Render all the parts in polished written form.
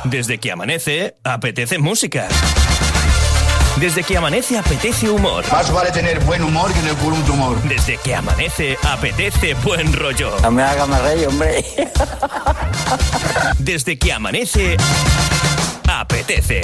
Desde que amanece, apetece música. Desde que amanece, apetece humor. Más vale tener buen humor que tener un tumor. Desde que amanece, apetece buen rollo. No me haga más reír, hombre. Desde que amanece, apetece.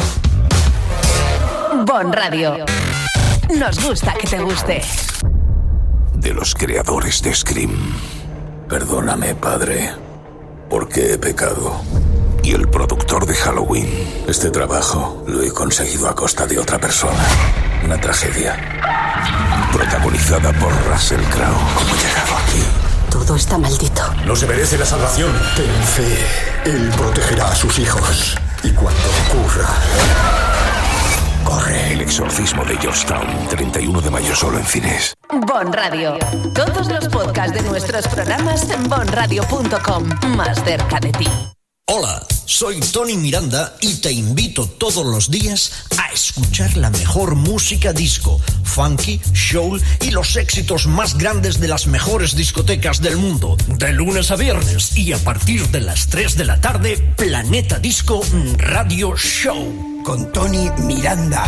Bon Radio. Nos gusta que te guste. De los creadores de Scream. Perdóname, padre, porque he pecado. Y el productor de Halloween. Este trabajo lo he conseguido a costa de otra persona. Una tragedia. Protagonizada por Russell Crowe. ¿Cómo he llegado aquí? Todo está maldito. No se merece la salvación. Ten fe. Él protegerá a sus hijos. Y cuando ocurra... corre. El exorcismo de Georgetown, 31 de mayo solo en cines. Bon Radio. Todos los podcasts de nuestros programas en bonradio.com. Más cerca de ti. Hola, soy Tony Miranda y te invito todos los días a escuchar la mejor música disco, funky, soul y los éxitos más grandes de las mejores discotecas del mundo. De lunes a viernes y a partir de las 3 de la tarde, Planeta Disco Radio Show. Con Tony Miranda.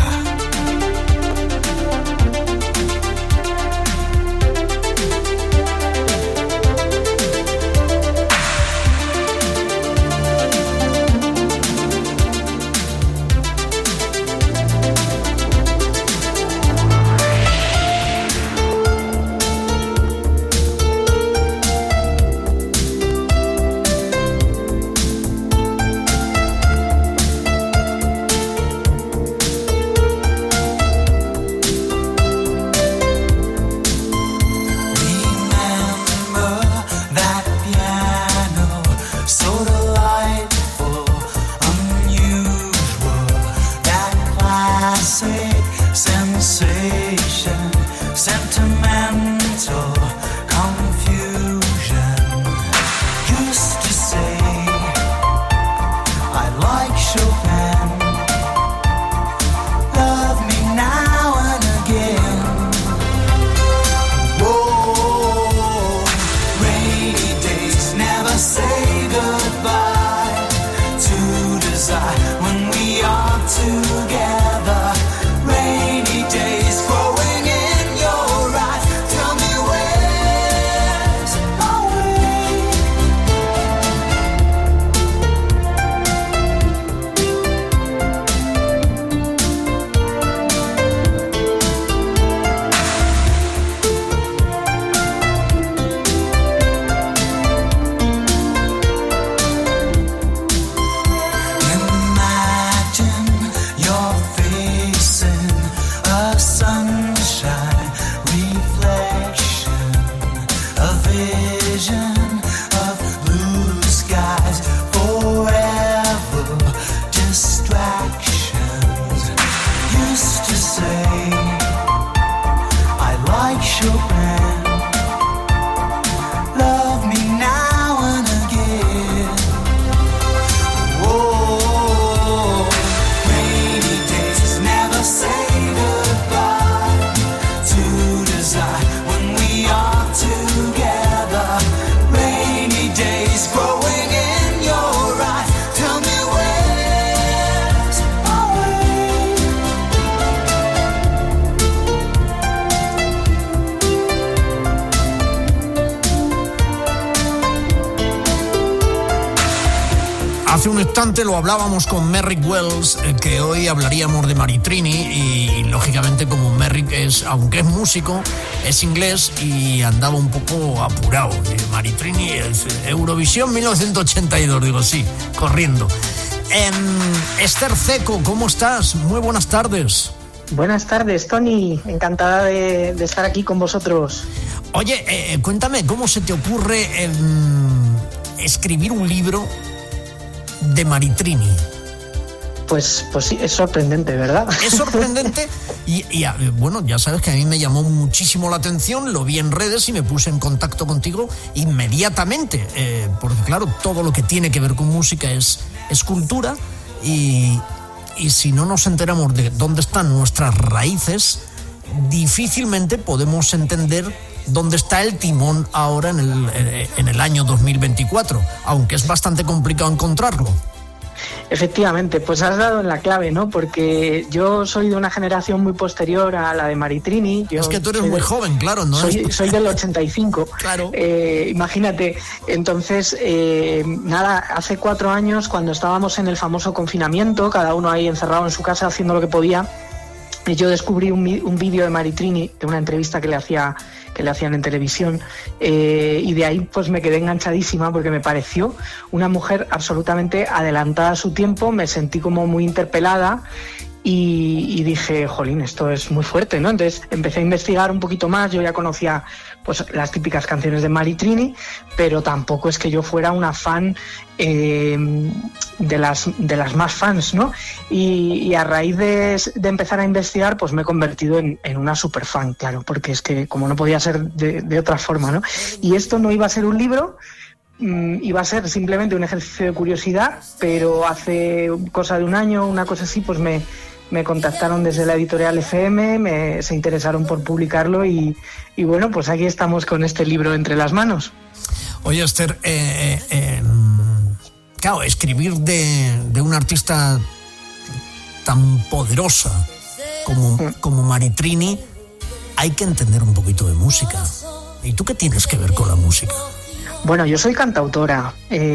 Hace un instante lo hablábamos con Merrick Wells, que hoy hablaríamos de Maritrini y lógicamente como Merrick es, aunque es músico, es inglés y andaba un poco apurado. Maritrini es Eurovisión 1982, digo sí, corriendo. Esther Ceco, ¿cómo estás? Muy buenas tardes. Buenas tardes, Tony. Encantada de estar aquí con vosotros. Oye, cuéntame, ¿cómo se te ocurre escribir un libro de Maritrini? Pues sí, es sorprendente, ¿verdad? Es sorprendente y bueno, ya sabes que a mí me llamó muchísimo la atención, lo vi en redes y me puse en contacto contigo inmediatamente, porque claro, todo lo que tiene que ver con música es cultura y si no nos enteramos de dónde están nuestras raíces, difícilmente podemos entender dónde está el timón ahora en el año 2024, aunque es bastante complicado encontrarlo. Efectivamente, pues has dado en la clave, ¿no? Porque yo soy de una generación muy posterior a la de Maritrini. Es que tú eres muy joven, claro, ¿no? Soy del 85. Claro. Imagínate, entonces, nada, hace 4 años, cuando estábamos en el famoso confinamiento, cada uno ahí encerrado en su casa haciendo lo que podía, yo descubrí un vídeo de Maritrini, de una entrevista que le hacían en televisión, y de ahí pues me quedé enganchadísima porque me pareció una mujer absolutamente adelantada a su tiempo. Me sentí como muy interpelada y dije, jolín, esto es muy fuerte, ¿no? Entonces empecé a investigar un poquito más. Yo ya conocía pues las típicas canciones de Maritrini, pero tampoco es que yo fuera una fan de las más fans, ¿no? Y a raíz de empezar a investigar, pues me he convertido en una super fan, claro, porque es que como no podía ser de otra forma, ¿no? Y esto no iba a ser un libro, iba a ser simplemente un ejercicio de curiosidad, pero hace cosa de un año, una cosa así, pues me contactaron desde la editorial FM, se interesaron por publicarlo y bueno, pues aquí estamos con este libro entre las manos. Oye, Esther, claro, escribir de una artista tan poderosa como Maritrini, hay que entender un poquito de música. ¿Y tú qué tienes que ver con la música? Bueno, yo soy cantautora.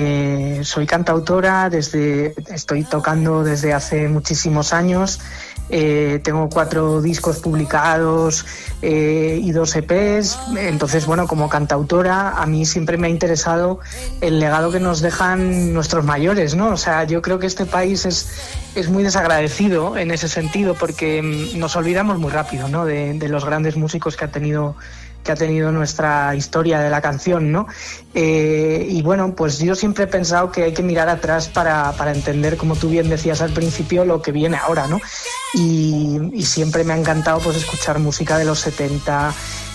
Estoy tocando desde hace muchísimos años. Tengo 4 discos publicados y 2 EPs. Entonces, bueno, como cantautora, a mí siempre me ha interesado el legado que nos dejan nuestros mayores, ¿no? O sea, yo creo que este país es muy desagradecido en ese sentido, porque nos olvidamos muy rápido, ¿no? De los grandes músicos que ha tenido nuestra historia de la canción, ¿no? Y bueno, pues yo siempre he pensado que hay que mirar atrás para entender, como tú bien decías al principio, lo que viene ahora, ¿no? Y siempre me ha encantado pues escuchar música de los 70.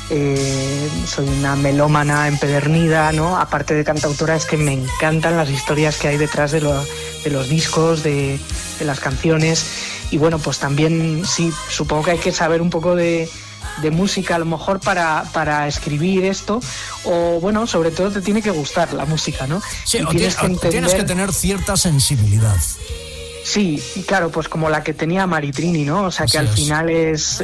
Soy una melómana empedernida, ¿no? Aparte de cantautora, es que me encantan las historias que hay detrás de los discos, de las canciones. Y bueno, pues también sí, supongo que hay que saber un poco de música a lo mejor para escribir esto, o bueno, sobre todo te tiene que gustar la música, ¿no? Sí, tienes que tener cierta sensibilidad. Sí, claro, pues como la que tenía Maritrini, ¿no? O sea, que al final es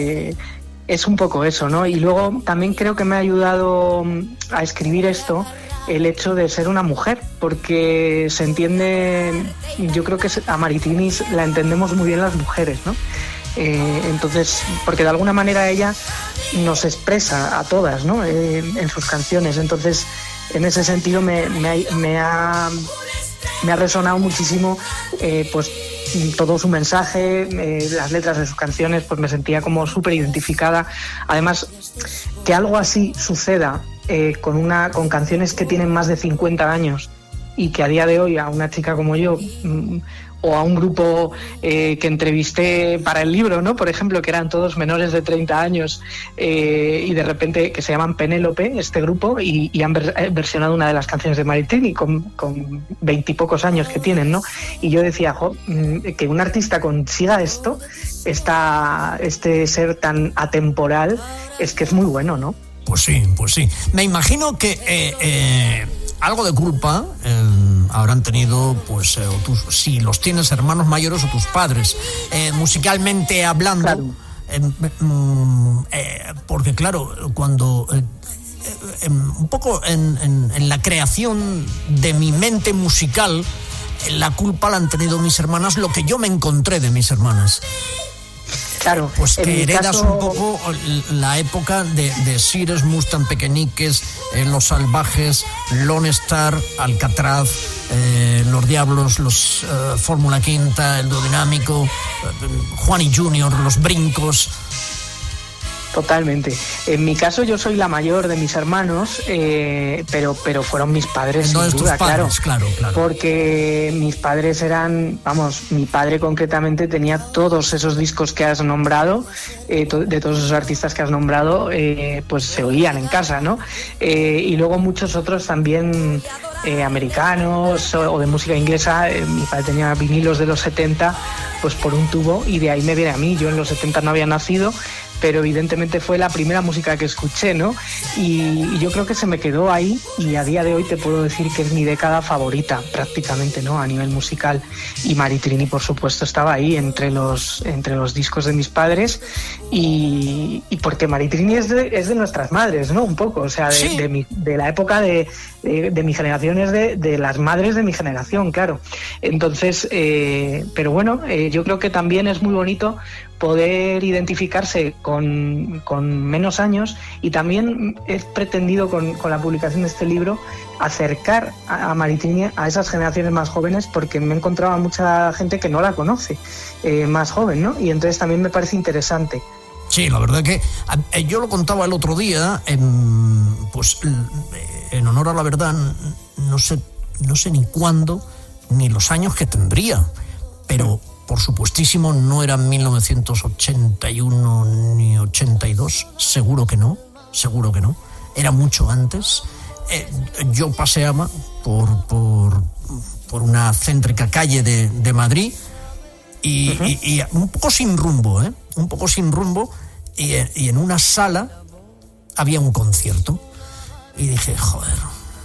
un poco eso, ¿no? Y luego también creo que me ha ayudado a escribir esto el hecho de ser una mujer, porque se entiende, yo creo que a Maritrini la entendemos muy bien las mujeres, ¿no? Entonces, porque de alguna manera ella nos expresa a todas, ¿no? En sus canciones. Entonces, en ese sentido me ha resonado muchísimo pues todo su mensaje, las letras de sus canciones, pues me sentía como súper identificada. Además, que algo así suceda con canciones que tienen más de 50 años y que a día de hoy a una chica como yo o a un grupo que entrevisté para el libro, ¿no? Por ejemplo, que eran todos menores de 30 años y de repente, que se llaman Penélope, este grupo, y han versionado una de las canciones de Maritrini con 20 y pocos años que tienen, ¿no? Y yo decía, que un artista consiga esto, este ser tan atemporal, es que es muy bueno, ¿no? Pues sí. Me imagino que algo de culpa habrán tenido, pues, si los tienes, hermanos mayores o tus padres, musicalmente hablando. Claro. Porque claro, cuando un poco en la creación de mi mente musical, la culpa la han tenido mis hermanas, lo que yo me encontré de mis hermanas. Claro, pues que heredas un poco la época de Sires, Mustang, Pequeñiques, Los Salvajes, Lone Star, Alcatraz, Los Diablos, los Fórmula Quinta, el Duodinámico, Juan y Junior, Los Brincos. Totalmente. En mi caso yo soy la mayor de mis hermanos, pero fueron mis padres, sin duda, padres, claro. Porque mis padres mi padre concretamente tenía todos esos discos que has nombrado, de todos esos artistas que has nombrado, pues se oían en casa, ¿no? Y luego muchos otros también americanos o de música inglesa. Mi padre tenía vinilos de los 70, pues por un tubo, y de ahí me viene a mí. Yo en los 70 no había nacido, pero evidentemente fue la primera música que escuché, ¿no? Y yo creo que se me quedó ahí, y a día de hoy te puedo decir que es mi década favorita prácticamente, ¿no? A nivel musical. Y Maritrini, por supuesto, estaba ahí entre los discos de mis padres, y porque Maritrini es de nuestras madres, ¿no? Un poco, o sea, de la época de mi generación, es de las madres de mi generación, claro. Entonces, pero bueno, yo creo que también es muy bonito poder identificarse con menos años, y también he pretendido con la publicación de este libro acercar a Maritrini a esas generaciones más jóvenes, porque me he encontrado a mucha gente que no la conoce, más joven, ¿no? Y entonces también me parece interesante. Sí, la verdad que yo lo contaba el otro día, pues en honor a la verdad, no sé ni cuándo ni los años que tendría, pero por supuestísimo no era 1981 ni 82, seguro que no, era mucho antes. Yo paseaba por una céntrica calle de Madrid y un poco sin rumbo, y en una sala había un concierto, y dije, joder,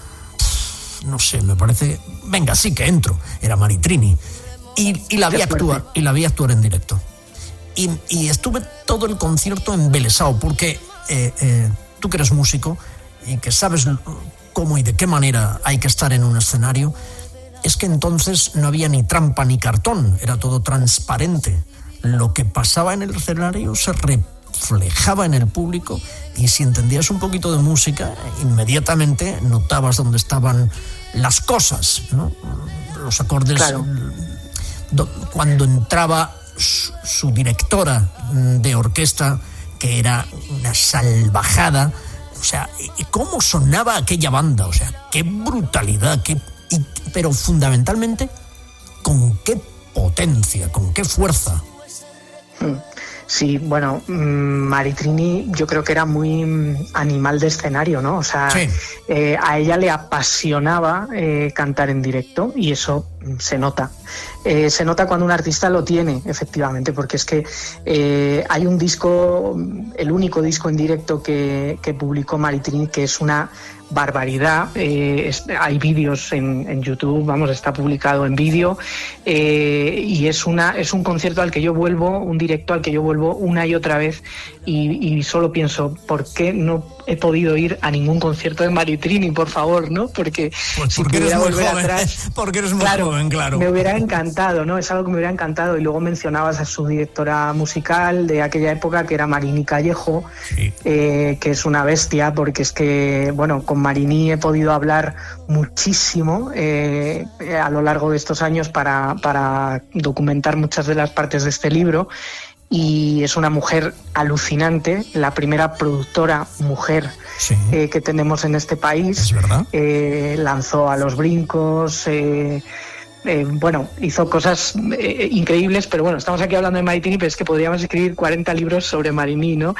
no sé, me parece, venga, sí que entro. Era Maritrini, y la vi actuar en directo, y estuve todo el concierto embelesado, porque tú que eres músico y que sabes cómo y de qué manera hay que estar en un escenario, es que entonces no había ni trampa ni cartón, era todo transparente. Lo que pasaba en el escenario se reflejaba en el público, y si entendías un poquito de música, inmediatamente notabas dónde estaban las cosas, ¿no? Los acordes. Claro. Cuando entraba su directora de orquesta, que era una salvajada, o sea, y cómo sonaba aquella banda, o sea, qué brutalidad, pero fundamentalmente con qué potencia, con qué fuerza. Sí, bueno, Maritrini yo creo que era muy animal de escenario, ¿no? O sea, sí. A ella le apasionaba cantar en directo, y eso se nota. Se nota cuando un artista lo tiene, efectivamente, porque es que hay un disco, el único disco en directo que publicó Maritrini, que es una barbaridad. Hay vídeos en YouTube, vamos, está publicado en vídeo, y es un concierto al que yo vuelvo, un directo al que yo vuelvo una y otra vez, y solo pienso, ¿por qué no he podido ir a ningún concierto de Maritrini, por favor, ¿no? Porque pues si porque pudiera eres muy volver joven, atrás, porque eres muy joven, claro. Me hubiera encantado, ¿no? Es algo que me hubiera encantado. Y luego mencionabas a su directora musical de aquella época, que era Marini Callejo, sí. Que es una bestia, porque es que, bueno, con Marini he podido hablar muchísimo a lo largo de estos años para documentar muchas de las partes de este libro. Y es una mujer alucinante, la primera productora mujer, sí. Que tenemos en este país. ¿Es verdad? Lanzó A los Brincos, bueno, hizo cosas increíbles, pero bueno, estamos aquí hablando de Maritrini, pero es que podríamos escribir 40 libros sobre Marini, ¿no?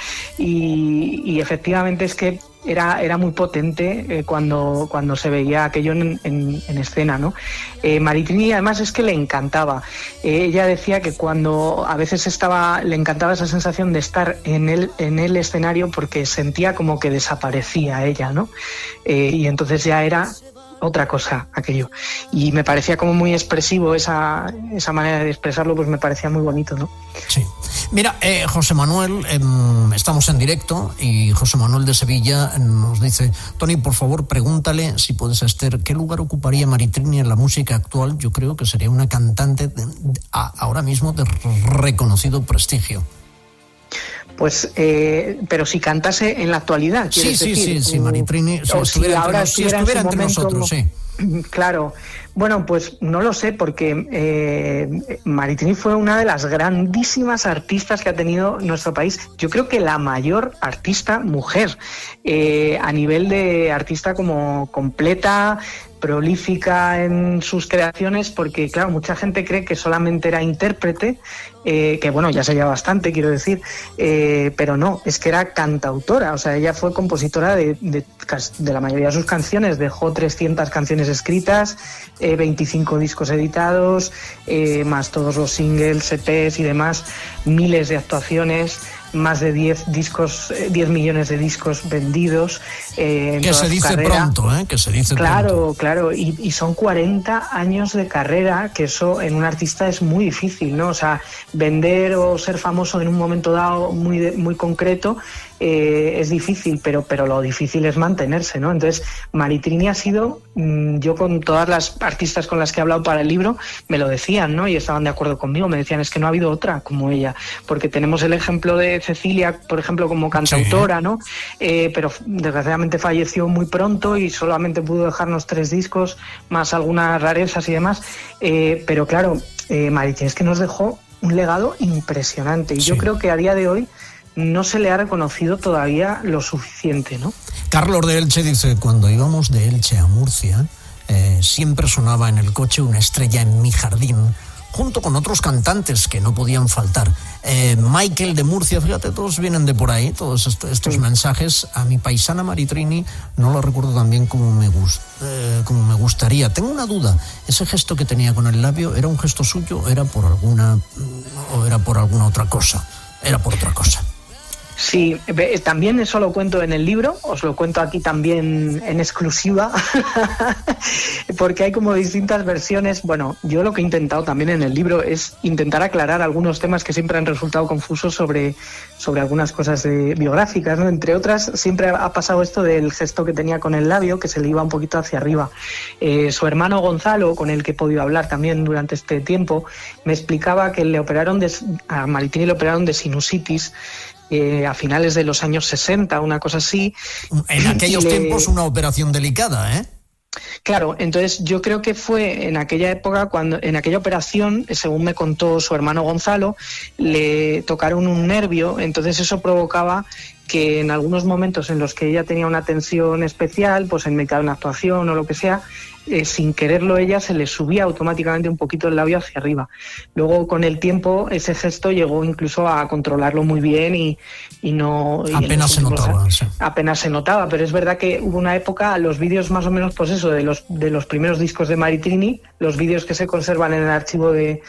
Y efectivamente es que era muy potente cuando se veía aquello en escena, ¿no? Maritrini además es que le encantaba. Ella decía que cuando a veces le encantaba esa sensación de estar en el escenario, porque sentía como que desaparecía ella, ¿no? Y entonces ya era otra cosa aquello, y me parecía como muy expresivo esa manera de expresarlo, pues me parecía muy bonito, ¿no? Sí. Mira, José Manuel, estamos en directo, y José Manuel de Sevilla nos dice: Tony, por favor, pregúntale, si puedes, a Esther, ¿qué lugar ocuparía Maritrini en la música actual? Yo creo que sería una cantante ahora mismo de reconocido prestigio. Pues, pero si cantase en la actualidad, ¿quieres decir? Sí, Maritrini, si estuviera entre nosotros, sí. Claro, bueno, pues no lo sé, porque Maritrini fue una de las grandísimas artistas que ha tenido nuestro país. Yo creo que la mayor artista mujer, a nivel de artista como completa, prolífica en sus creaciones, porque claro, mucha gente cree que solamente era intérprete, que bueno, ya sería bastante, quiero decir, pero no, es que era cantautora. O sea, ella fue compositora de la mayoría de sus canciones, dejó 300 canciones escritas, 25 discos editados, más todos los singles, EPs y demás, miles de actuaciones. más de 10 millones de discos vendidos. Que se dice pronto, que se dice pronto. Claro, y son 40 años de carrera, que eso en un artista es muy difícil, ¿no? O sea, vender o ser famoso en un momento dado muy concreto es difícil, pero lo difícil es mantenerse, ¿no? Entonces, Maritrini ha sido, yo con todas las artistas con las que he hablado para el libro, me lo decían, ¿no? Y estaban de acuerdo conmigo, me decían, es que no ha habido otra como ella, porque tenemos el ejemplo de Cecilia, por ejemplo, como cantautora, ¿no? Pero desgraciadamente falleció muy pronto y solamente pudo dejarnos 3 discos, más algunas rarezas y demás, pero claro, Maritrini es que nos dejó un legado impresionante, y yo creo que a día de hoy no se le ha reconocido todavía lo suficiente, ¿no? Carlos de Elche dice, cuando íbamos de Elche a Murcia, siempre sonaba en el coche Una estrella en mi jardín, junto con otros cantantes que no podían faltar. Michael de Murcia, fíjate, todos vienen de por ahí, todos estos mensajes. A mi paisana Maritrini no lo recuerdo tan bien como me gustaría. Tengo una duda, ese gesto que tenía con el labio, ¿era un gesto suyo o era por alguna otra cosa? Era por otra cosa. Sí, también eso lo cuento en el libro, os lo cuento aquí también en exclusiva, porque hay como distintas versiones. Bueno, yo lo que he intentado también en el libro es intentar aclarar algunos temas que siempre han resultado confusos sobre algunas cosas biográficas, ¿no? Entre otras, siempre ha pasado esto del gesto que tenía con el labio, que se le iba un poquito hacia arriba. Su hermano Gonzalo, con el que he podido hablar también durante este tiempo, me explicaba que a Maritrini le operaron de sinusitis, a finales de los años 60, una cosa así. En aquellos tiempos una operación delicada, ¿eh? Claro, entonces yo creo que fue en aquella época, cuando en aquella operación, según me contó su hermano Gonzalo, le tocaron un nervio, entonces eso provocaba que en algunos momentos en los que ella tenía una tensión especial, pues en mitad de una actuación o lo que sea, sin quererlo ella se le subía automáticamente un poquito el labio hacia arriba. Luego con el tiempo ese gesto llegó incluso a controlarlo muy bien y no... Apenas se notaba. Sí. Apenas se notaba, pero es verdad que hubo una época, los vídeos más o menos, pues eso, de los primeros discos de Maritrini, los vídeos que se conservan en el archivo de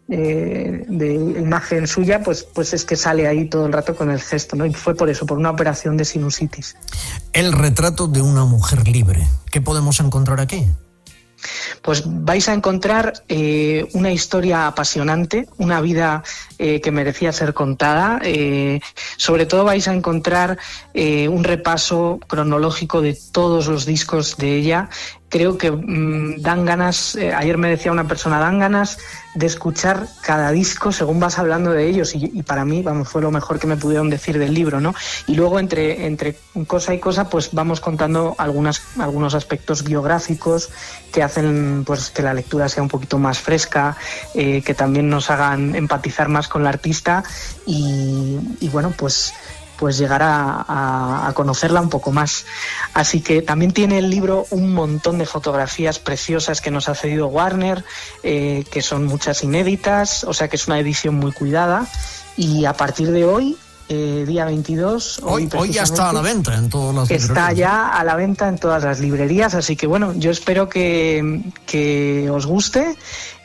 imagen suya, pues es que sale ahí todo el rato con el gesto, ¿no? Y fue por eso, por una operación de sinusitis. El retrato de una mujer libre. ¿Qué podemos encontrar aquí? Pues vais a encontrar una historia apasionante, una vida que merecía ser contada. Sobre todo vais a encontrar un repaso cronológico de todos los discos de ella. Creo que dan ganas, ayer me decía una persona, dan ganas de escuchar cada disco según vas hablando de ellos, y para mí, vamos, fue lo mejor que me pudieron decir del libro, ¿no? Y luego entre cosa y cosa, pues vamos contando algunos aspectos biográficos que hacen pues que la lectura sea un poquito más fresca, que también nos hagan empatizar más con la artista y bueno, pues llegar a conocerla un poco más. Así que también tiene el libro un montón de fotografías preciosas que nos ha cedido Warner, que son muchas inéditas, o sea que es una edición muy cuidada, y a partir de hoy, día 22... Hoy ya está a la venta en todas las librerías. Está ya a la venta en todas las librerías, así que bueno, yo espero que os guste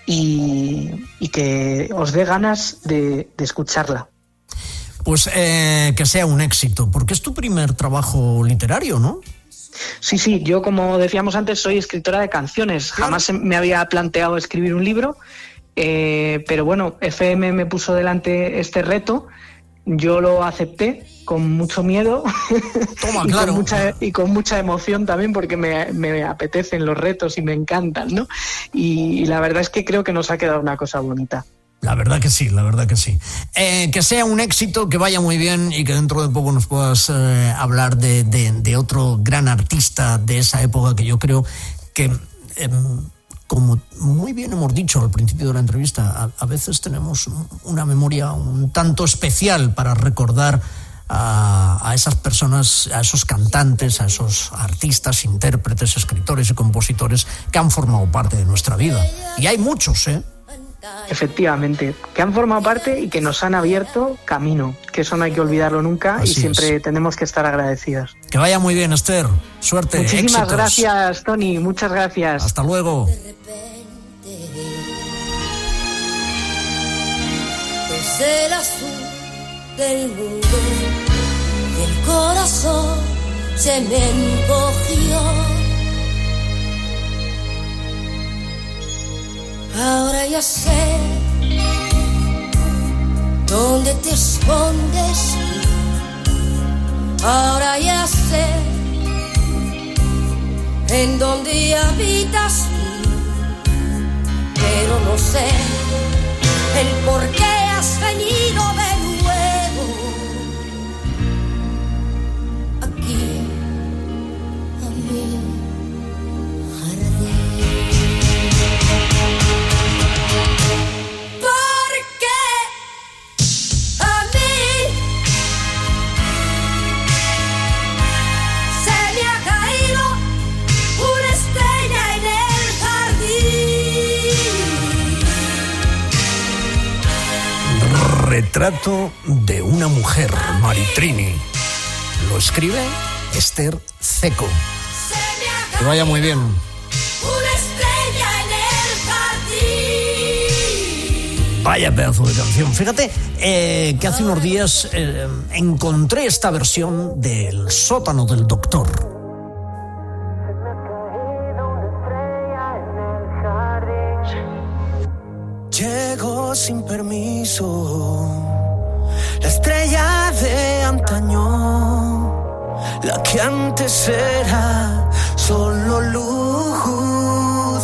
y que os dé ganas de escucharla. Pues que sea un éxito, porque es tu primer trabajo literario, ¿no? Sí, yo como decíamos antes soy escritora de canciones, claro. Jamás me había planteado escribir un libro, pero bueno, FM me puso delante este reto, yo lo acepté con mucho miedo. Toma, claro. y con mucha emoción también, porque me apetecen los retos y me encantan, ¿no? Y la verdad es que creo que nos ha quedado una cosa bonita. La verdad que sí. Que sea un éxito, que vaya muy bien y que dentro de poco nos puedas hablar de otro gran artista de esa época, que yo creo que, como muy bien hemos dicho al principio de la entrevista, a veces tenemos una memoria un tanto especial para recordar a esas personas, a esos cantantes, a esos artistas, intérpretes, escritores y compositores que han formado parte de nuestra vida. Y hay muchos, ¿eh? Efectivamente, que han formado parte y que nos han abierto camino, que eso no hay que olvidarlo nunca. Así y siempre tenemos que estar agradecidos. Que vaya muy bien, Esther, suerte, muchísimas éxitos. Gracias, Tony, muchas gracias. Hasta luego. Es el azul del mundo y el corazón se me encogió. Ahora ya sé dónde te escondes. Ahora ya sé en dónde habitas tú, pero no sé el por qué has venido de nuevo aquí a mi jardín. Porque a mí se me ha caído una estrella en el jardín. Retrato de una mujer, Maritrini. Lo escribe Esther Ceco. Que vaya muy bien. Una estrella en el jardín. Vaya pedazo de canción. Fíjate que hace unos días encontré esta versión del Sótano del Doctor. Llegó sin permiso la estrella de antaño, la que antes era solo luz.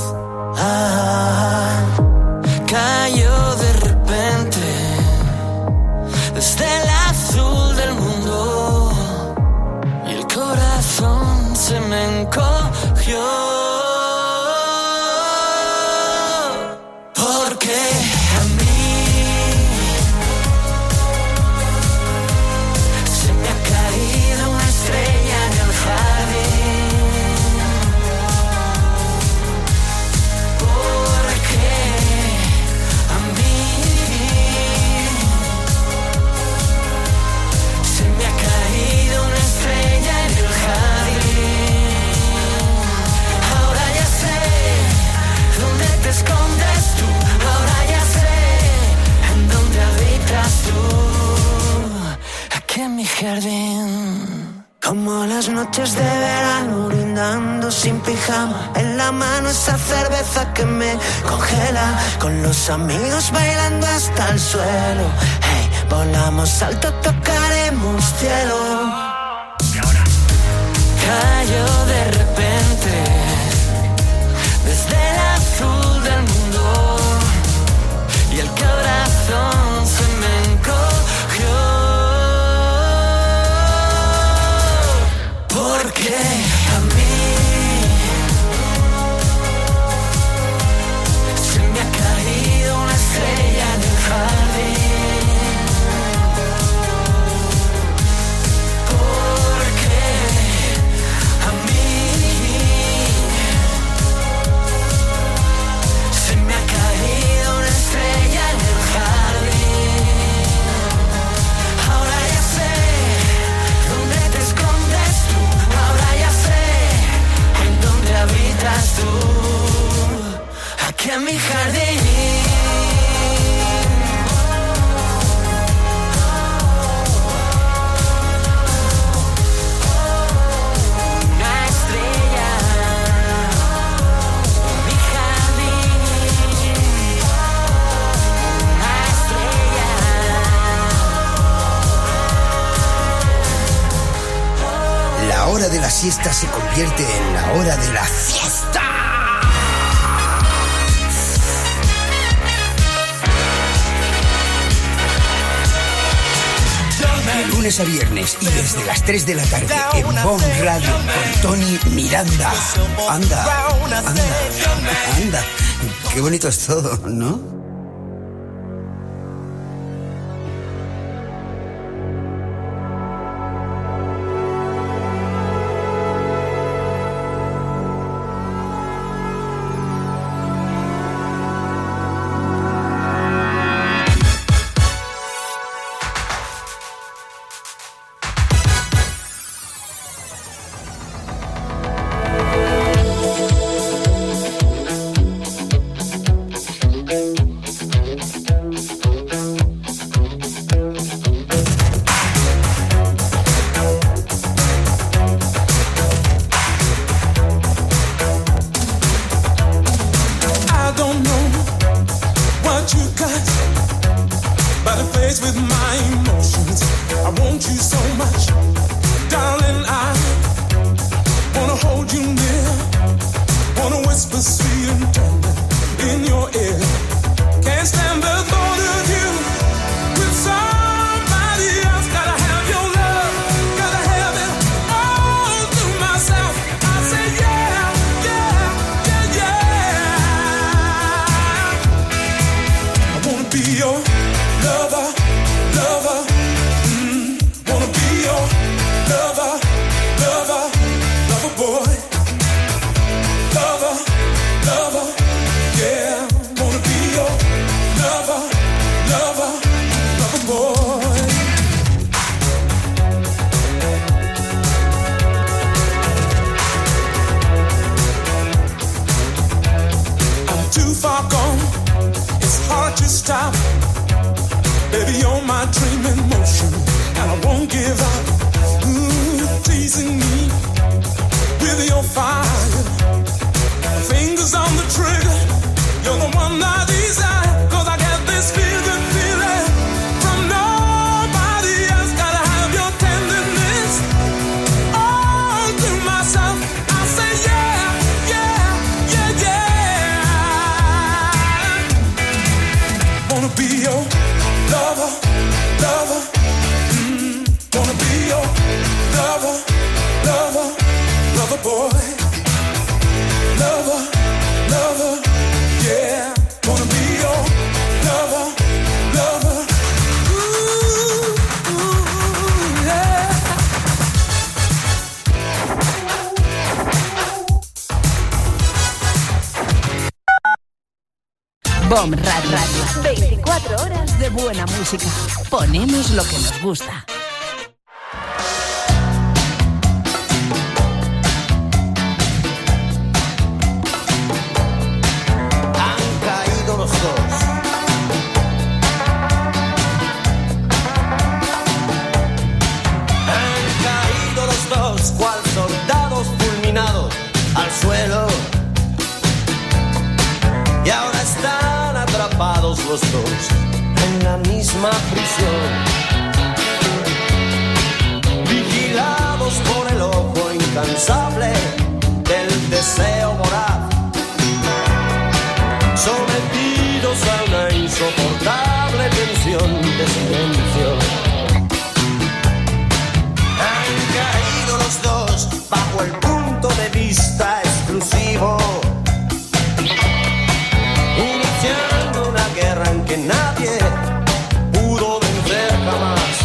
Cayó de repente desde el azul del mundo y el corazón se me encogió. Porque a mí se me ha caído una estrella en el jardín. Porque a mí se me ha caído una estrella en el jardín. Ahora ya sé dónde te escondes tú. Ahora ya sé en dónde habitas tú, aquí en mi jardín. Como las noches de verano, brindando sin pijama, en la mano esa cerveza que me congela, con los amigos bailando hasta el suelo. Hey, volamos alto, tocaremos cielo. Y ahora cayó de repente desde el azul del mundo y el corazón se me encogió. Porque a mí se me ha caído una estrella en el jardín. Porque a mí se me ha caído una estrella en el jardín. Ahora ya sé dónde te escondes tú. Ahora ya sé en dónde habitas tú, aquí en mi jardín. Una estrella en mi jardín. Una estrella. La hora de la siesta se convierte en la hora de la fiesta. De lunes a viernes y desde las 3 de la tarde en Bon Radio con Tony Miranda. Anda, anda, anda. Qué bonito es todo, ¿no? Baby, you're my dream in motion, and I won't give up. Teasing me with your fire, fingers on the trigger. You're the one I desire, 'cause I get this feeling from nobody else. Gotta have your tenderness all to myself. I say yeah, yeah, yeah, yeah. Wanna be your lover, lover. Wanna be your lover, lover, lover boy. Lover, lover, yeah. Wanna be your lover, lover. Ooh, ooh, yeah. BOM Radio. 24 horas de buena música. Ponemos lo que nos gusta. Cual soldados fulminados al suelo, y ahora están atrapados los dos en la misma prisión, vigilados por el ojo incansable del deseo voraz, sometidos a una insoportable tensión de silencio. Los dos bajo el punto de vista exclusivo, iniciando una guerra en que nadie pudo vencer jamás.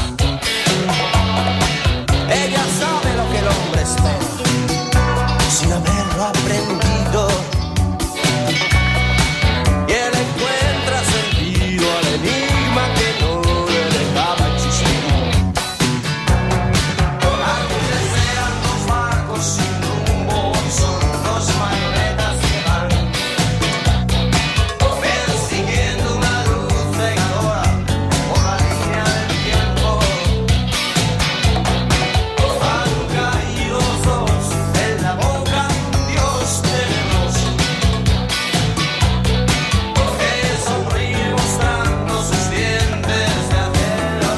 Ella sabe lo que el hombre espera sin haberlo aprendido, y él encuentra sentido al enigma que no le dejaba existir. Sin rumbo, son dos marionetas que van persiguiendo una luz cegadora por la línea del tiempo. Han caído los dos en la boca de un Dios tenebroso que sonríe mostrando sus dientes de acero.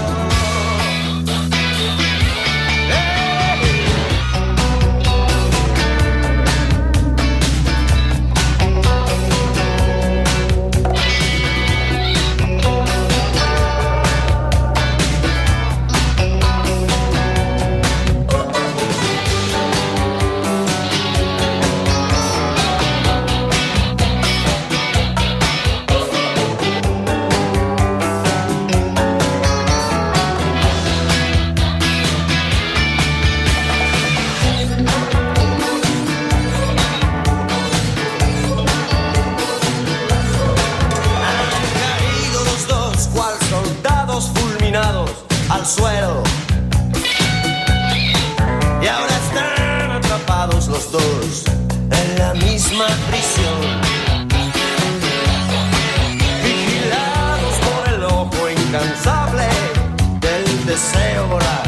Al suelo, y ahora están atrapados los dos en la misma prisión, vigilados por el ojo incansable del deseo voraz.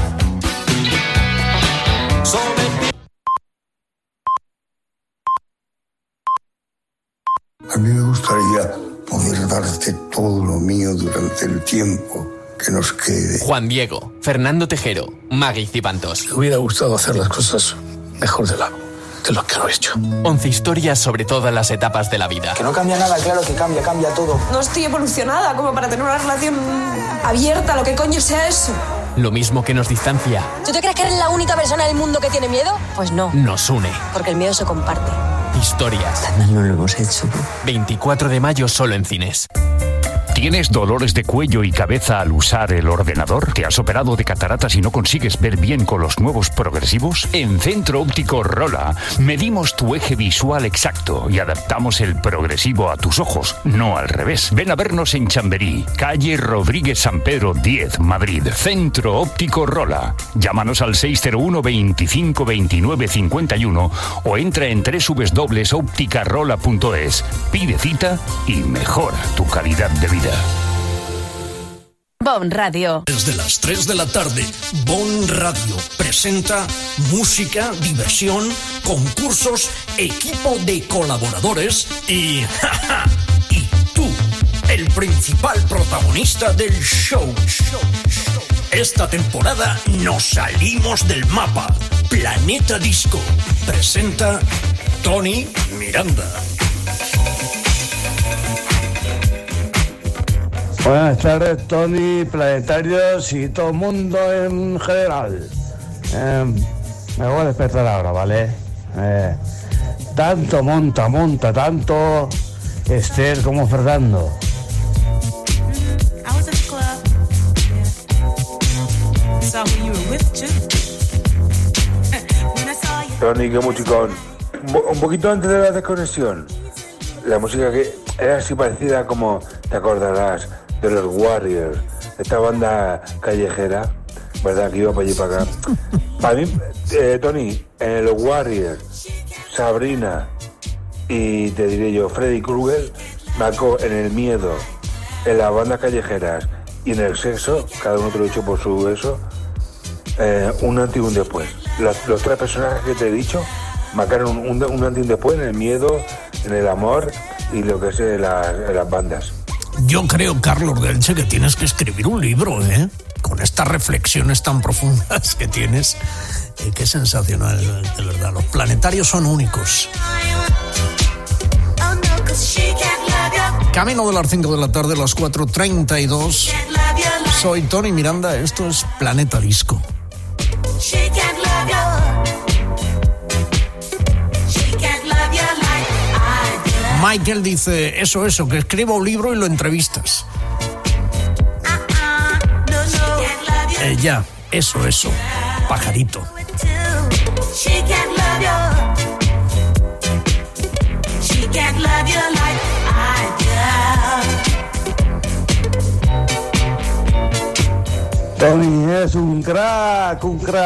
A mí me gustaría poder darte todo lo mío durante el tiempo que nos quede. Juan Diego, Fernando Tejero, Magui Cibantos. Me hubiera gustado hacer las cosas mejor de lo que lo he hecho. 11 historias sobre todas las etapas de la vida. Que no cambia nada, claro que cambia todo. No estoy evolucionada como para tener una relación abierta, lo que coño sea eso. Lo mismo que nos distancia. ¿Tú te crees que eres la única persona del mundo que tiene miedo? Pues no. Nos une. Porque el miedo se comparte. Historias. También no lo hemos hecho. 24 de mayo solo en cines. ¿Tienes dolores de cuello y cabeza al usar el ordenador? ¿Te has operado de cataratas y no consigues ver bien con los nuevos progresivos? En Centro Óptico Rola medimos tu eje visual exacto y adaptamos el progresivo a tus ojos, no al revés. Ven a vernos en Chamberí, calle Rodríguez San Pedro 10, Madrid. Centro Óptico Rola. Llámanos al 601 25 29 51 o entra en www.opticarola.es. Pide cita y mejora tu calidad de vida. Bon Radio. Desde las 3 de la tarde, Bon Radio presenta música, diversión, concursos, equipo de colaboradores y tú, el principal protagonista del show. Esta temporada nos salimos del mapa. Planeta Disco presenta Tony Miranda. Buenas tardes, Tony, planetarios y todo el mundo en general. Me voy a despertar ahora, ¿vale? Tanto monta, tanto Esther como Fernando. Tony, qué musicón. Un poquito antes de la desconexión, la música que era así parecida como, te acordarás, de los Warriors, esta banda callejera, ¿verdad? Que iba para allí y para acá. Para mí, Tony, los Warriors, Sabrina y te diré yo, Freddy Krueger, marcó en el miedo, en las bandas callejeras y en el sexo, cada uno te lo he dicho por su eso, un antes y un después. Los tres personajes que te he dicho marcaron un antes y un después en el miedo, en el amor y lo que es en las bandas. Yo creo, Carlos de Elche, que tienes que escribir un libro, ¿eh? Con estas reflexiones tan profundas que tienes. Qué sensacional, de verdad. Los planetarios son únicos. Camino de las 5 de la tarde, las 4:32. Soy Tony Miranda, esto es Planeta Disco. Michael dice, eso, que escriba un libro y lo entrevistas. Ya, eso, pajarito. Tony es un crack.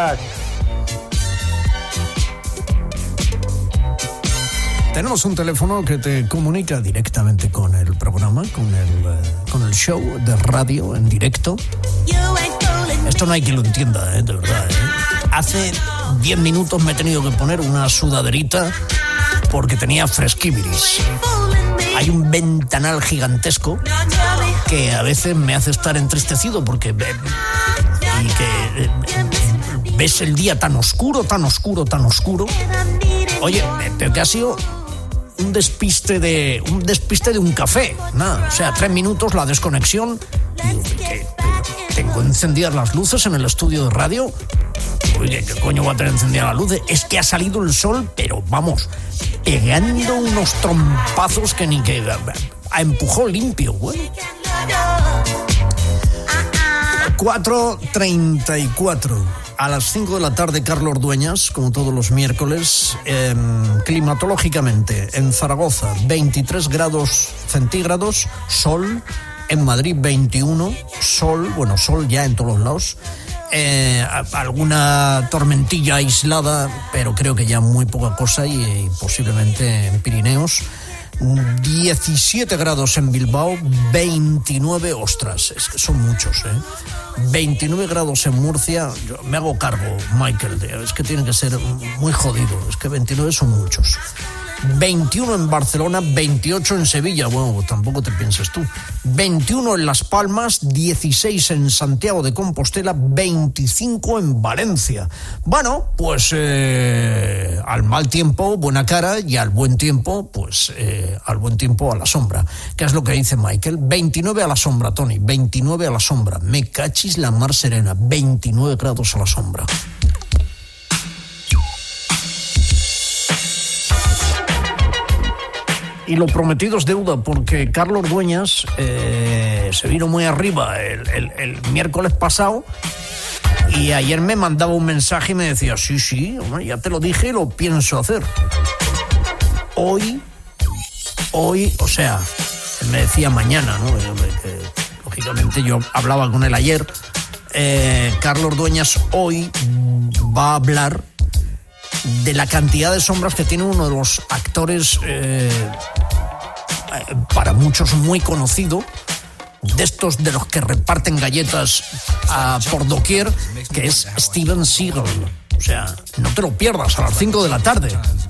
Tenemos un teléfono que te comunica directamente con el programa, con el show de radio en directo. Esto no hay quien lo entienda, de verdad. Hace 10 minutos me he tenido que poner una sudaderita porque tenía fresquibiris. Hay un ventanal gigantesco que a veces me hace estar entristecido porque ves el día tan oscuro. Oye, pero que ha sido un despiste de un café, nada, o sea, 3 minutos la desconexión. Digo, ¿qué? Tengo encendidas las luces en el estudio de radio. Oye, ¿qué coño va a tener encendidas las luces? Es que ha salido el sol, pero vamos, pegando unos trompazos que ni que a empujón limpio, bueno. 4:34. A las 5 de la tarde, Carlos Dueñas, como todos los miércoles, climatológicamente, en Zaragoza, 23 grados centígrados, sol, en Madrid 21, sol ya en todos los lados, alguna tormentilla aislada, pero creo que ya muy poca cosa y posiblemente en Pirineos. 17 grados en Bilbao, 29, ostras, es que son muchos, 29 grados en Murcia. Yo me hago cargo, Michael, es que tiene que ser muy jodido, es que 29 son muchos. 21 en Barcelona, 28 en Sevilla, bueno, tampoco te pienses tú. 21 en Las Palmas, 16 en Santiago de Compostela, 25 en Valencia. Bueno, pues al mal tiempo, buena cara, y al buen tiempo, pues al buen tiempo a la sombra. ¿Qué es lo que dice Michael? 29 a la sombra, Tony, 29 a la sombra. Me cachis la mar serena, 29 grados a la sombra. Y lo prometido es deuda, porque Carlos Dueñas se vino muy arriba el miércoles pasado y ayer me mandaba un mensaje y me decía, sí, hombre, ya te lo dije y lo pienso hacer. Hoy, o sea, él me decía mañana, ¿no? Que, lógicamente yo hablaba con él ayer. Carlos Dueñas hoy va a hablar de la cantidad de sombras que tiene uno de los actores para muchos muy conocido de estos de los que reparten galletas por doquier, que es Steven Seagal. O sea, no te lo pierdas a las 5 de la tarde.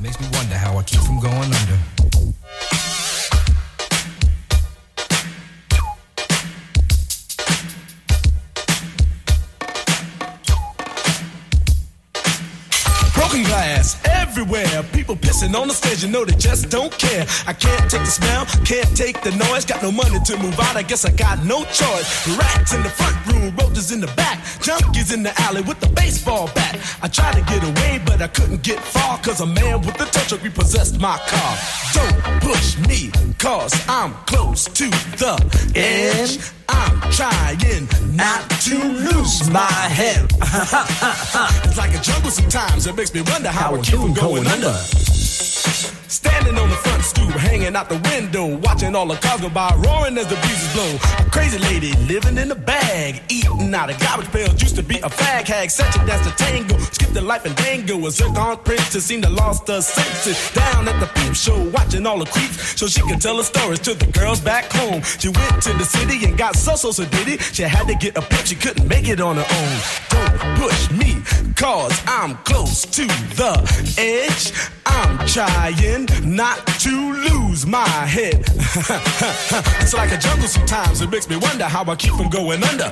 Broken glass everywhere, people pissing on the stage, you know they just don't care. I can't take the smell, can't take the noise, got no money to move out, I guess I got no choice. Rats in the front room, roaches in the back, junkies in the alley with the baseball bat. I tried to get away, but I couldn't get far, cause a man with a tow truck repossessed my car. Don't push me, cause I'm close to the edge. I'm trying not to lose my head. It's like a jungle sometimes, it makes me wonder how I keep from going under. Standing on the front stoop, hanging out the window, watching all the cars go by, roaring as the breezes blow. A crazy lady living in a bag, eating out of garbage pails, used to be a fag hag, such a dance to tango, skipped the life and dango. A zircon princess seemed to lost her senses. Down at the peep show, watching all the creeps, so she could tell her stories to the girls back home. She went to the city and got so diddy. She had to get a pimp, she couldn't make it on her own. Don't push me, cause I'm close to the edge. I'm trying not to lose my head. It's like a jungle sometimes, it makes me wonder how I keep from going under.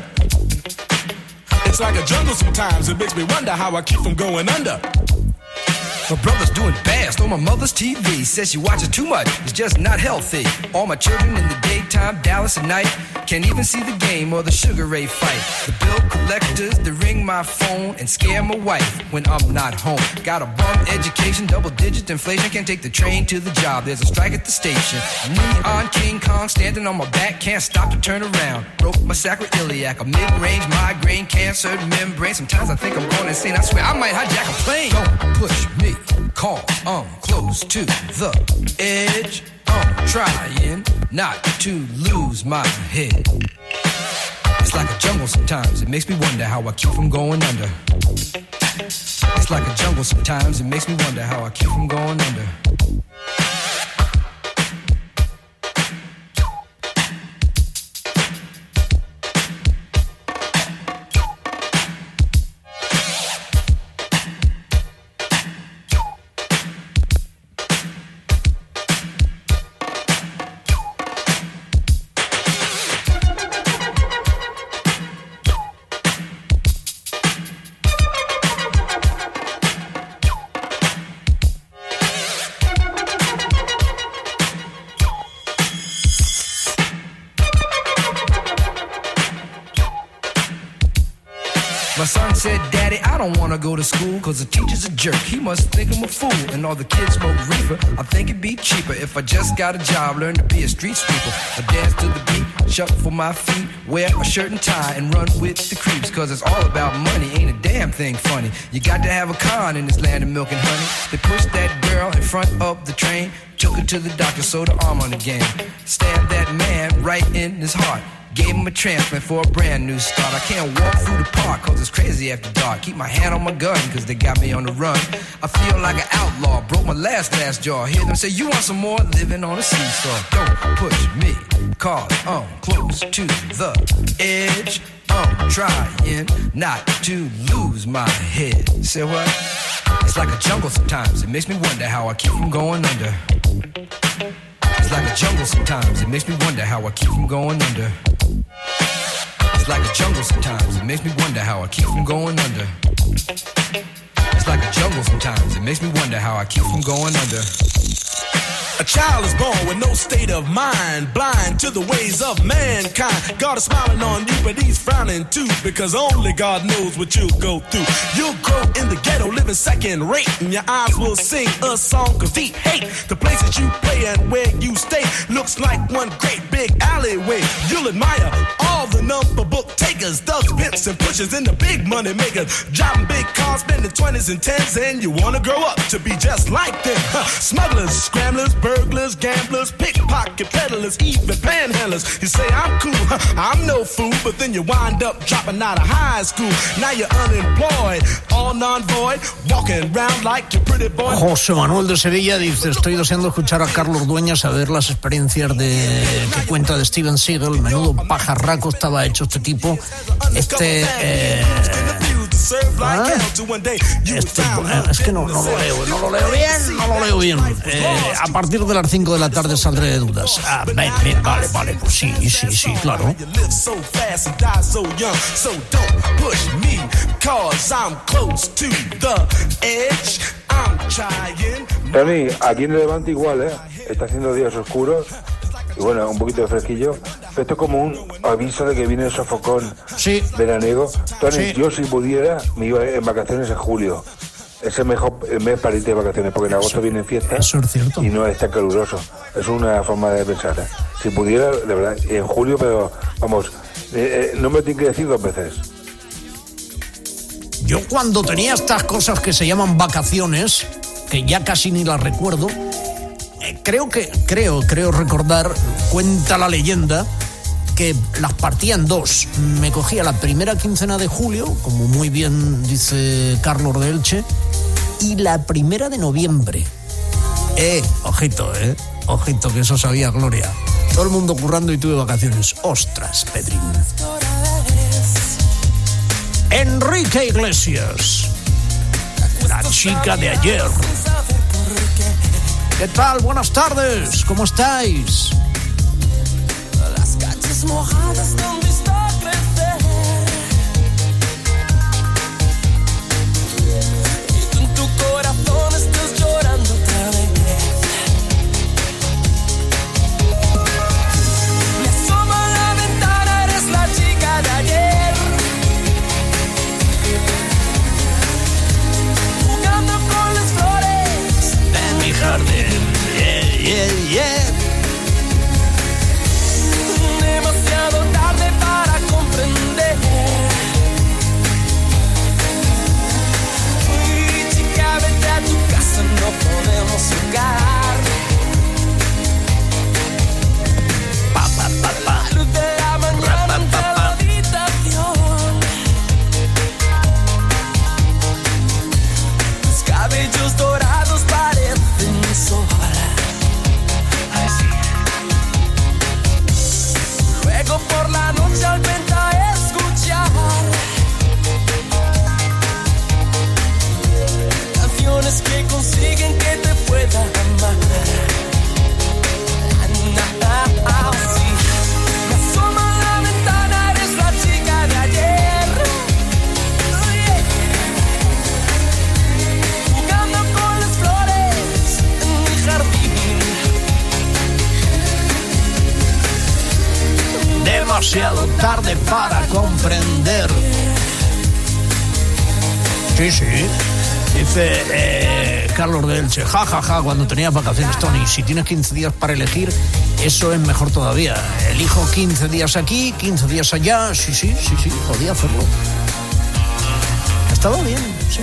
It's like a jungle sometimes, it makes me wonder how I keep from going under. My brother's doing fast on my mother's TV. Says she watches too much, it's just not healthy. All my children in the daytime, Dallas at night. Can't even see the game or the Sugar Ray fight. The bill collectors, they ring my phone and scare my wife when I'm not home. Got a bum education, double-digit inflation. Can't take the train to the job, there's a strike at the station. Neon King Kong standing on my back, can't stop to turn around. Broke my sacroiliac, a mid-range migraine, cancer membrane. Sometimes I think I'm going insane, I swear I might hijack a plane. Don't push me, cause I'm close to the edge. I'm trying not to lose my head. It's like a jungle sometimes, it makes me wonder how I keep from going under. It's like a jungle sometimes, it makes me wonder how I keep from going under. My son said, Daddy, I don't wanna go to school, cause the teacher's a jerk, he must think I'm a fool. And all the kids smoke reefer, I think it'd be cheaper if I just got a job, learn to be a street sweeper. I dance to the beat, shuffle my feet, wear a shirt and tie, and run with the creeps. Cause it's all about money, ain't a damn thing funny. You got to have a con in this land of milk and honey. They pushed that girl in front of the train, took her to the doctor, sewed her arm on the game. Stabbed that man right in his heart, gave him a transplant for a brand new start. I can't walk through the park cause it's crazy after dark. Keep my hand on my gun cause they got me on the run. I feel like an outlaw, broke my last glass jaw. Hear them say, you want some more? Living on a seesaw. Don't push me cause I'm close to the edge. I'm trying not to lose my head. Say what? It's like a jungle sometimes, it makes me wonder how I keep from going under. It's like a jungle sometimes, it makes me wonder how I keep from going under. It's like a jungle sometimes, it makes me wonder how I keep from going under. It's like a jungle sometimes, it makes me wonder how I keep from going under. A child is born with no state of mind, blind to the ways of mankind. God is smiling on you, but he's frowning too, because only God knows what you'll go through. You'll grow in the ghetto, living second rate, and your eyes will sing a song of deep hate. The places you play and where you stay looks like one great big alleyway. You'll admire all the number book takers beggars, thugs, pimps, and pushers, and the big money makers. Driving big cars, spending 20s and 10s, and you wanna grow up to be just like them. Smugglers, scramblers, burglars, gamblers, pickpocket peddlers, even panhandlers. You say I'm cool, I'm no fool, but then you wind up dropping out of high school. Now you're unemployed, all non-void, walking around like your pretty boy. José Manuel de Sevilla dice: estoy deseando escuchar a Carlos Dueñas a ver las experiencias que cuenta de Steven Seagal. Menudo pajarraco estaba hecho este tipo. Es que no lo leo bien. A partir de las 5 de la tarde saldré de dudas. Vale, pues sí, claro. Tony, aquí en el Levante igual, está haciendo días oscuros y bueno, un poquito de fresquillo. Esto es como un aviso de que viene el sofocón veraniego. Tony, yo si pudiera me iba en vacaciones en julio. Es el mejor mes para irte de vacaciones, porque en agosto vienen fiestas. Eso es cierto. Y no es tan caluroso. Es una forma de pensar. Si pudiera, de verdad, en julio, pero vamos, no me tiene que decir 2 veces. Yo cuando tenía estas cosas que se llaman vacaciones, que ya casi ni las recuerdo, creo recordar, cuenta la leyenda, que las partía en 2. Me cogía la primera quincena de julio, como muy bien dice Carlos de Elche, y la primera de noviembre. Ojito, que eso sabía Gloria. Todo el mundo currando y tú de vacaciones. Ostras, Pedrín. Enrique Iglesias, la chica de ayer. ¿Qué tal? Buenas tardes, ¿cómo estáis? Las calles mojadas donde está crecer. Y tú en tu corazón estás llorando otra vez. Me asoma a la ventana, eres la chica de ayer. Jugando con las flores de mi jardín. Yeah. Demasiado tarde para comprender. Uy, chica, vete a tu casa, no podemos jugar. La luz de la mañana en cada habitación. Tus cabellos dorados parecen sol. Luego por la noche al venta a escuchar canciones que consiguen que te pueda amar. Sí. Me asoma a la ventana, eres la chica de ayer. Jugando con las flores en mi jardín. Demasiado tarde para comprender. Sí. Dice Carlos de Elche, jajaja, cuando tenías vacaciones, Tony, si tienes 15 días para elegir, eso es mejor todavía. Elijo 15 días aquí, 15 días allá. Sí, podía hacerlo. Estaba bien, sí.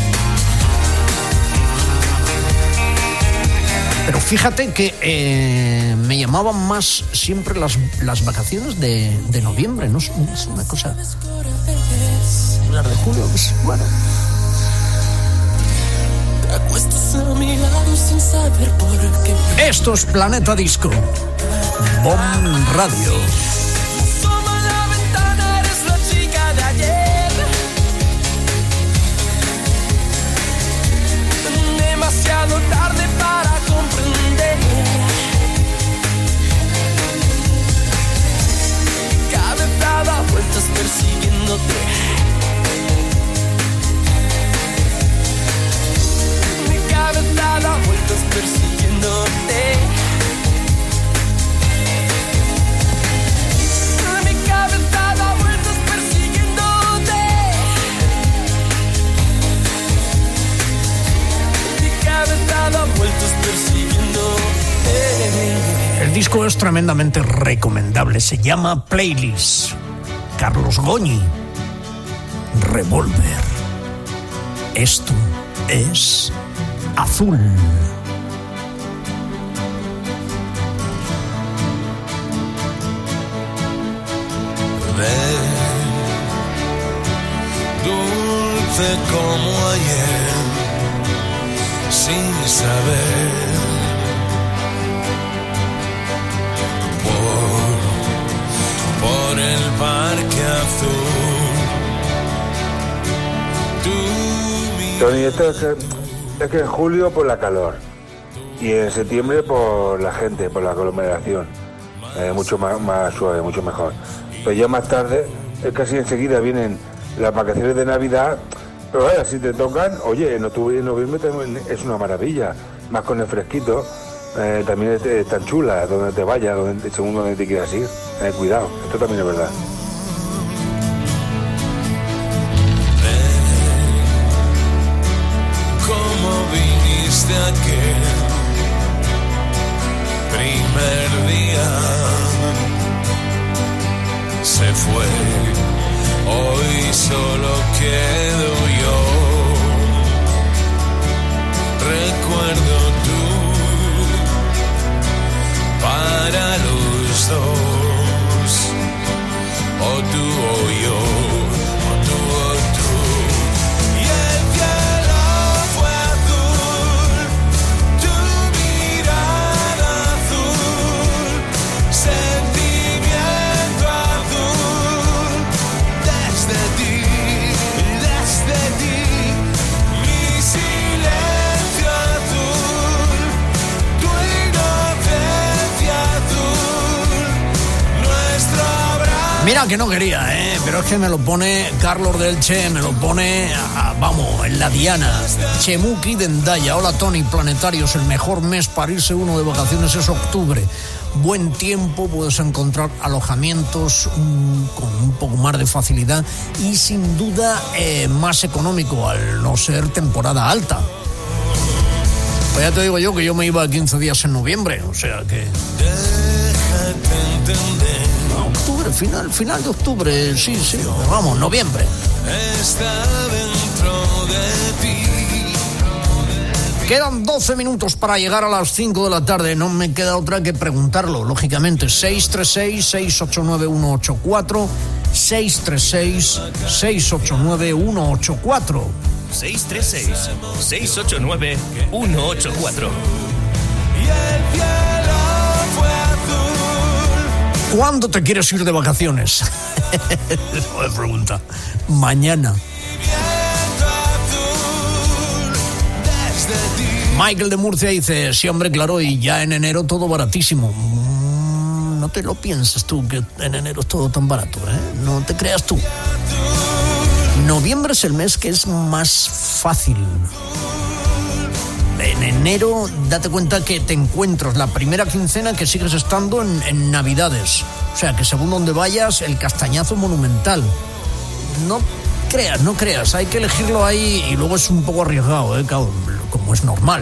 Pero fíjate que me llamaban más siempre las vacaciones de noviembre, ¿no? Es una cosa. Las de julio, pues bueno. Te acuestas a mi lado sin saber por qué. Esto es Planeta Disco. Bon Radio. Asoma a la ventana, eres la chica de ayer. Demasiado tarde para comprender. Mi cabeza da vueltas persiguiéndote. Mi cabeza da vueltas persiguiéndote. Mi cabeza da vueltas persiguiéndote. Mi cabeza da vueltas persiguiéndote. El disco es tremendamente recomendable. Se llama Playlist. Carlos Goñi, Revólver. Esto es Azul. Ven, dulce como ayer, sin saber por el parque azul. Tony, esto es que en julio por la calor y en septiembre por la gente, por la aglomeración, mucho más suave, mucho mejor. Pero ya más tarde, casi enseguida vienen las vacaciones de Navidad, pero vaya, si te tocan, oye, en octubre y en noviembre también es una maravilla, más con el fresquito, también es tan chula, donde te vayas, según donde te quieras ir, cuidado, esto también es verdad. Como viniste aquel primer día, se fue, hoy solo quedo yo. Recuerdo tú, para los dos, o tú o yo, o tú o tú. Y el cielo fue azul, tu mirada azul, sentimiento azul, desde ti, mi silencio azul, tu inocencia azul, nuestro abrazo. Mira que no quería, pero es que me lo pone Carlos del Che, me lo pone, vamos, en la Diana. Chemuki de Endaya. Hola Tony, planetarios, el mejor mes para irse uno de vacaciones es octubre. Buen tiempo, puedes encontrar alojamientos con un poco más de facilidad y sin duda más económico al no ser temporada alta. Pues ya te digo yo que yo me iba 15 días en noviembre, o sea que... Octubre, final de octubre, sí, vamos, noviembre. Está dentro de ti. Quedan 12 minutos para llegar a las 5 de la tarde. No me queda otra que preguntarlo, lógicamente. 636-689-184. 636-689-184. 636-689-184. ¿Cuándo te quieres ir de vacaciones? Joder, pregunta. Mañana. Michael de Murcia dice, sí, hombre, claro, y ya en enero todo baratísimo. No te lo pienses tú, que en enero es todo tan barato, ¿eh? No te creas tú. Noviembre es el mes que es más fácil. En enero, date cuenta que te encuentras la primera quincena que sigues estando en Navidades. O sea, que según donde vayas, el castañazo monumental. No creas, hay que elegirlo ahí y luego es un poco arriesgado, claro, como es normal.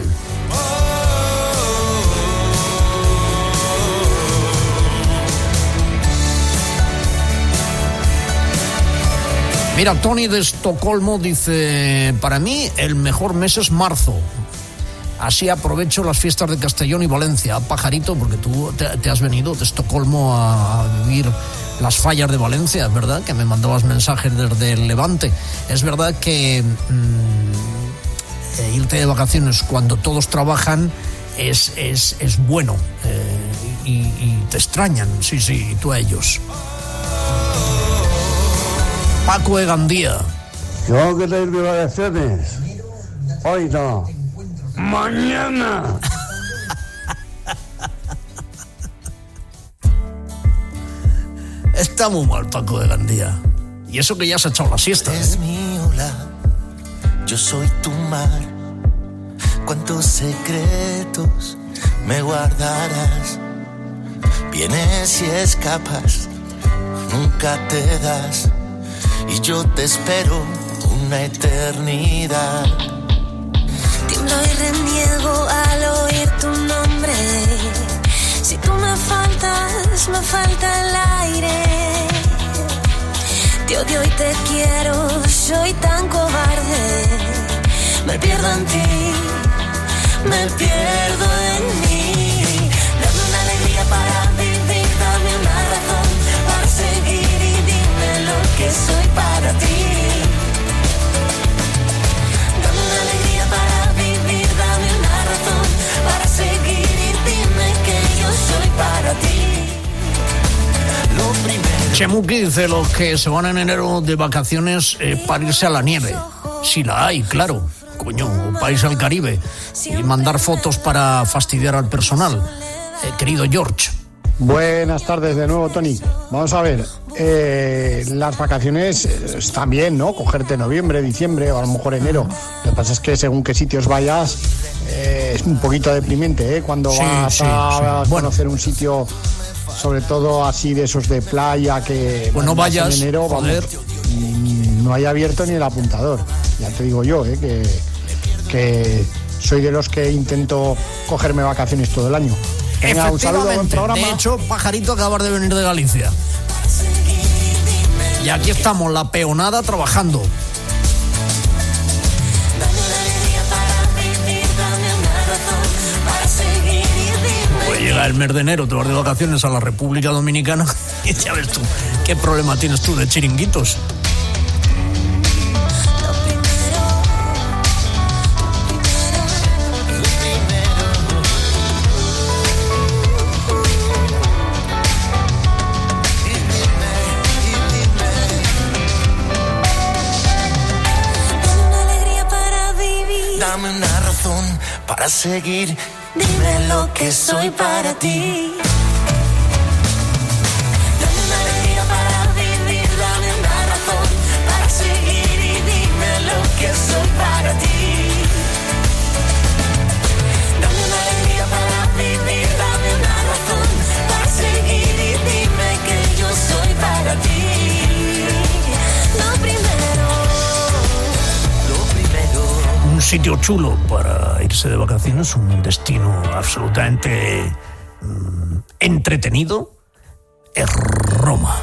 Mira, Tony de Estocolmo dice, para mí el mejor mes es marzo. Así aprovecho las fiestas de Castellón y Valencia. Pajarito, porque tú te has venido de Estocolmo a vivir las fallas de Valencia, es verdad que me mandabas mensajes desde el Levante. Es verdad que irte de vacaciones cuando todos trabajan es bueno, y te extrañan, sí, y tú a ellos. Paco de Gandía. Yo que ir de vacaciones. Hoy no. Mañana. Está muy mal, Paco de Gandía. Y eso que ya se ha echado la siesta. Es mi ola, yo soy tu mar. Cuántos secretos me guardarás. Vienes y escapas, nunca te das. Y yo te espero una eternidad. Tiemblo y reniego al oír tu nombre. Si tú me faltas, me falta el aire. Te odio y te quiero, soy tan cobarde. Me pierdo en ti, me pierdo en mí. Dame una alegría para vivir, dame una razón para seguir y dime lo que soy para ti. Dame una alegría para vivir, dame una razón para seguir y dime que yo soy para ti. Lo primero. Chemuki dice los que se van en enero de vacaciones para irse a la nieve. Si la hay, claro. Coño, un país al Caribe. Y mandar fotos para fastidiar al personal. Querido George. Buenas tardes de nuevo, Tony. Vamos a ver, las vacaciones están bien, ¿no? Cogerte noviembre, diciembre o a lo mejor enero. Lo que pasa es que según qué sitios vayas, es un poquito deprimente, ¿eh? Cuando vas a conocer un sitio, sobre todo así de esos de playa que... Pues no vayas, en enero, vamos, no hay abierto ni el apuntador. Ya te digo yo, que soy de los que intento cogerme vacaciones todo el año. Venga, un saludo, buen programa. De hecho, Pajarito acaba de venir de Galicia. Y aquí estamos, la peonada, trabajando. Pues llega el mes de enero, te vas de vacaciones a la República Dominicana y ya ves tú, ¿qué problema tienes tú de chiringuitos? Dame una razón para seguir, dime lo que soy para ti. Dame una alegría para vivir, dame una razón para seguir y dime lo que soy para ti. Dame una alegría para vivir, dame una razón para seguir y dime que yo soy para ti. Lo primero. Un sitio chulo para irse de vacaciones, un destino absolutamente entretenido, es Roma.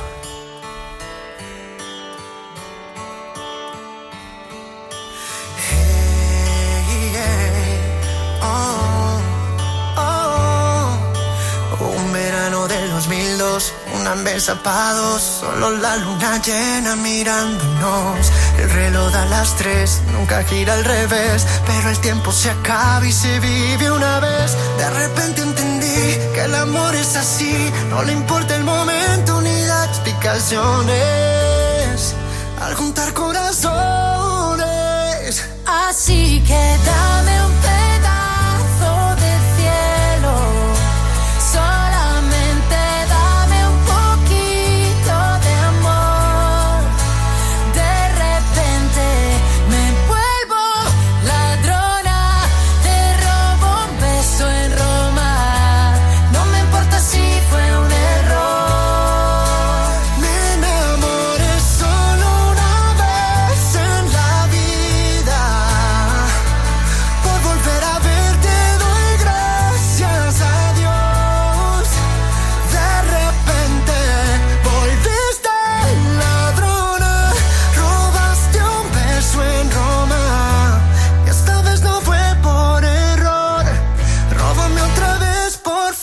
Un verano del 2002, una mesa para dos, solo la luna llena mirándonos. El reloj da las 3, nunca gira al revés, pero el tiempo se acaba y se vive una vez. De repente entendí que el amor es así, no le importa el momento ni da explicaciones. Al juntar corazones, así que dame un pedazo de cielo, solamente dame un poquito de amor. De repente me vuelvo ladrona, te robo un beso en Roma. No me importa si fue un error. me enamoré solo una vez en la vida. Por volver a verte doy gracias a Dios. De repente volviste ladrona, robaste un beso en Roma. Y esta vez no fue por error, róbame otra vez por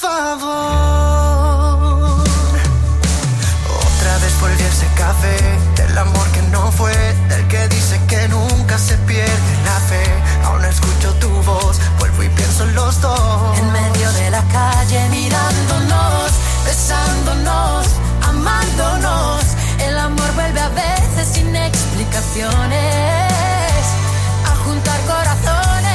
favor. Otra vez volví a ese café, del amor que no fue, del que dice que nunca se pierde la fe. Aún escucho tu voz, vuelvo y pienso en los dos. En medio de la calle mirándonos, besándonos, amándonos. El amor vuelve a veces sin explicaciones a juntar corazones.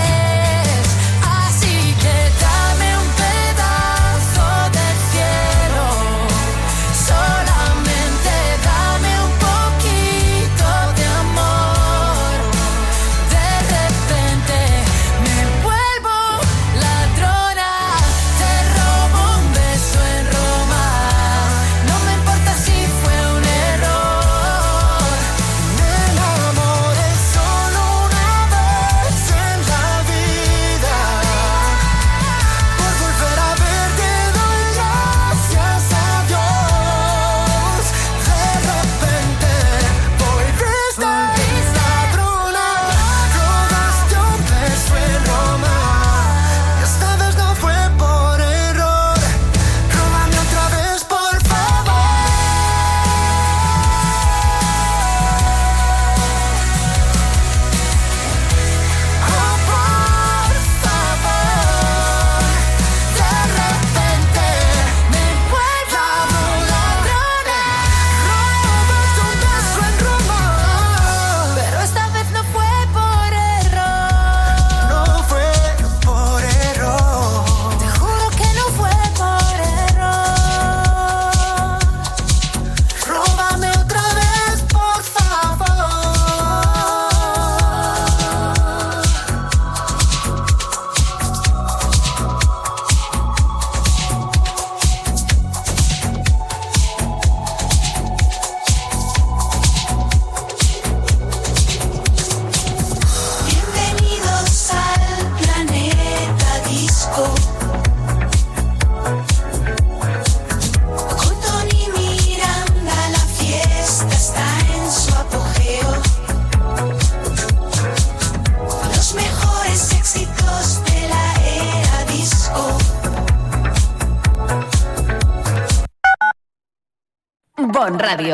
Así que dame un pedazo del cielo, solamente dame un poquito de amor. De repente me vuelvo ladrona, te robo un beso en Roma. No me importa si fue un error. Me enamoré Bon Radio.